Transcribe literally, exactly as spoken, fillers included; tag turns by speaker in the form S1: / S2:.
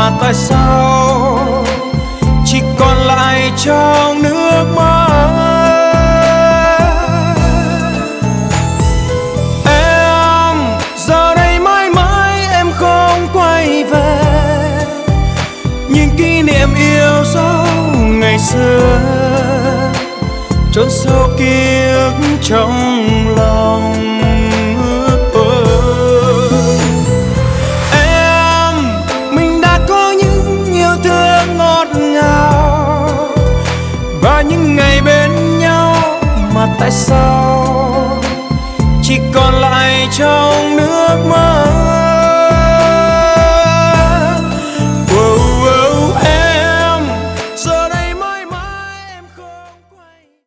S1: mà tại sao chỉ còn lại trong nước mắt. Em giờ đây mãi mãi em không quay về, những kỷ niệm yêu dấu ngày xưa chôn sâu ký ức trong lòng. Em mình đã có những yêu thương ngọt ngào và những ngày bên nhau, mà tại sao chỉ còn lại trong